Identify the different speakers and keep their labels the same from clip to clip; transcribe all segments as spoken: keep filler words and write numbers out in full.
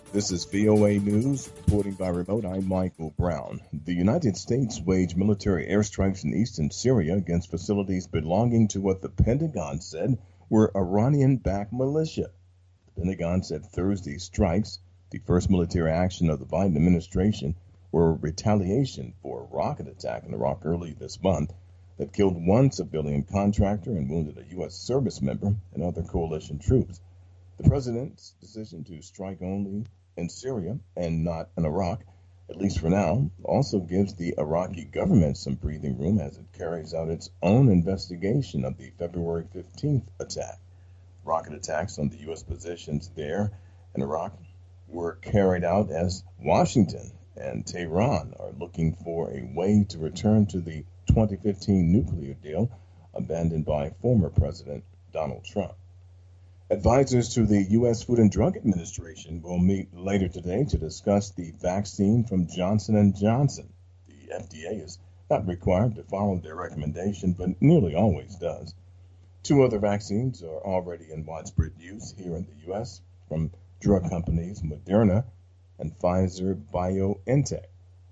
Speaker 1: This is V O A News, reporting by remote. I'm Michael Brown. The United States waged military airstrikes in eastern Syria against facilities belonging to what the Pentagon said were Iranian-backed militia. The Pentagon said Thursday's strikes, the first military action of the Biden administration, were retaliation for a rocket attack in Iraq early this month that killed one civilian contractor and wounded a U S service member and other coalition troops. The president's decision to strike only in Syria and not in Iraq, at least for now, also gives the Iraqi government some breathing room as it carries out its own investigation of the February fifteenth attack. Rocket attacks on the U S positions there in Iraq were carried out as Washington and Tehran are looking for a way to return to the twenty fifteen nuclear deal abandoned by former President Donald Trump. Advisors to the U S Food and Drug Administration will meet later today to discuss the vaccine from Johnson and Johnson. The F D A is not required to follow their recommendation, but nearly always does. Two other vaccines are already in widespread use here in the U S from drug companies Moderna and Pfizer-BioNTech.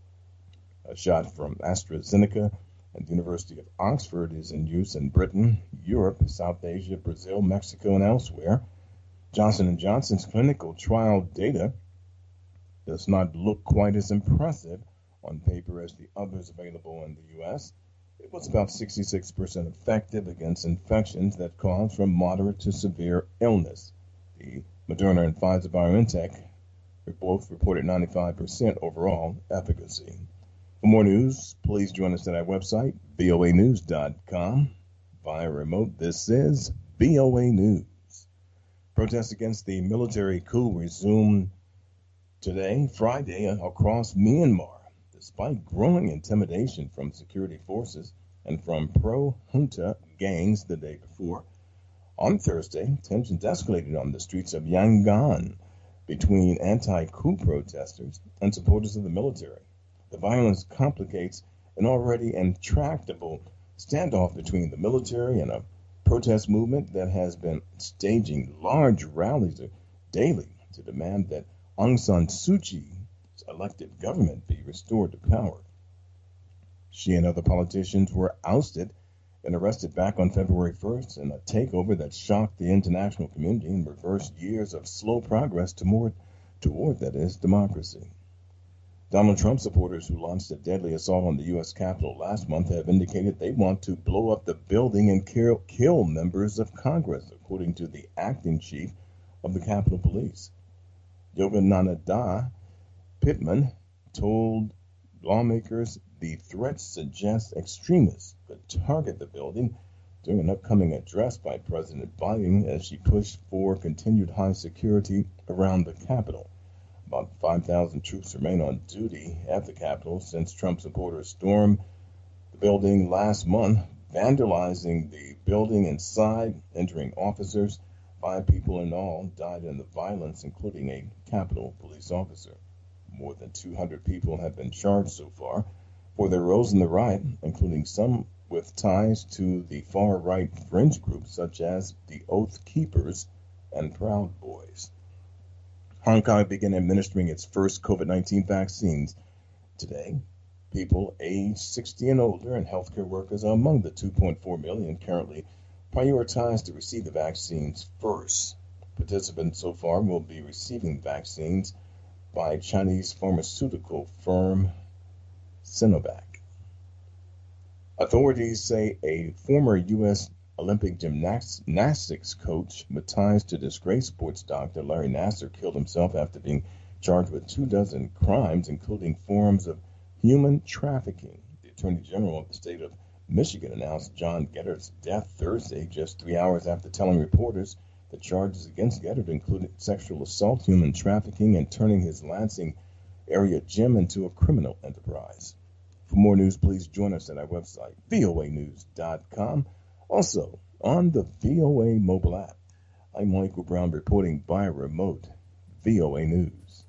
Speaker 1: A shot from AstraZeneca and the University of Oxford is in use in Britain, Europe, South Asia, Brazil, Mexico, and elsewhere. Johnson and Johnson's clinical trial data does not look quite as impressive on paper as the others available in the U S. It was about sixty-six percent effective against infections that cause from moderate to severe illness. The Moderna and Pfizer-BioNTech both reported ninety-five percent overall efficacy. For more news, please join us at our website, V O A news dot com. Via remote, this is V O A News. Protests against the military coup resumed today, Friday, across Myanmar, despite growing intimidation from security forces and from pro-junta gangs the day before. On Thursday, tensions escalated on the streets of Yangon between anti-coup protesters and supporters of the military. The violence complicates an already intractable standoff between the military and a protest movement that has been staging large rallies daily to demand that Aung San Suu Kyi's elected government be restored to power. She and other politicians were ousted and arrested back on February first in a takeover that shocked the international community and reversed years of slow progress toward, toward that is, democracy. Donald Trump supporters who launched a deadly assault on the U S Capitol last month have indicated they want to blow up the building and kill, kill members of Congress, according to the acting chief of the Capitol Police. Yogananda Pittman told lawmakers the threats suggest extremists could target the building during an upcoming address by President Biden as she pushed for continued high security around the Capitol. About five thousand troops remain on duty at the Capitol since Trump supporters stormed the building last month, vandalizing the building inside, injuring officers. Five people in all died in the violence, including a Capitol police officer. More than two hundred people have been charged so far for their roles in the riot, including some with ties to the far-right fringe groups such as the Oath Keepers and Proud Boys. Hong Kong began administering its first COVID nineteen vaccines today. People aged sixty and older and healthcare workers are among the two point four million currently prioritized to receive the vaccines first. Participants so far will be receiving vaccines by Chinese pharmaceutical firm Sinovac. Authorities say a former U S Olympic gymnastics coach with ties to disgraced sports doctor Larry Nassar killed himself after being charged with two dozen crimes, including forms of human trafficking. The Attorney General of the state of Michigan announced John Geddert's death Thursday, just three hours after telling reporters the charges against Geddert included sexual assault, human trafficking, and turning his Lansing area gym into a criminal enterprise. For more news, please join us at our website, V O A news dot com. Also, on the V O A mobile app. I'm Michael Brown reporting by remote, V O A News.